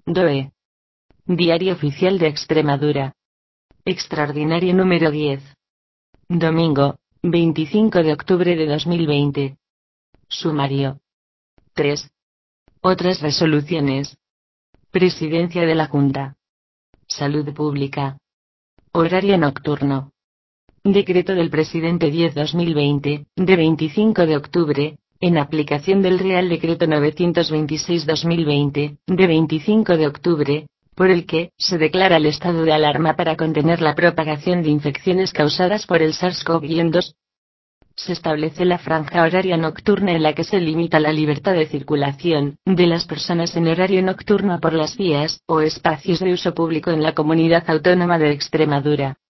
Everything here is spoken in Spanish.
DOE. Diario Oficial de Extremadura. Extraordinario número 10. Domingo, 25 de octubre de 2020. Sumario. 3. Otras resoluciones. Presidencia de la Junta. Salud Pública. Horario nocturno. Decreto del Presidente 10-2020, de 25 de octubre, en aplicación del Real Decreto 926-2020, de 25 de octubre, por el que se declara el estado de alarma para contener la propagación de infecciones causadas por el SARS-CoV-2. Se establece la franja horaria nocturna en la que se limita la libertad de circulación de las personas en horario nocturno por las vías o espacios de uso público en la Comunidad Autónoma de Extremadura.